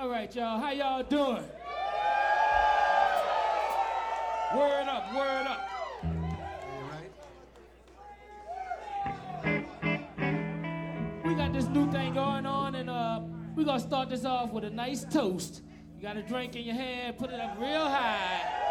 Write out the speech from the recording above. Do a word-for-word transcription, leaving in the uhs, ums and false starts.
All right, y'all, how y'all doing? Word up, word up. We got this new thing going on, and uh, we're gonna start this off with a nice toast. You got a drink in your hand, put it up real high.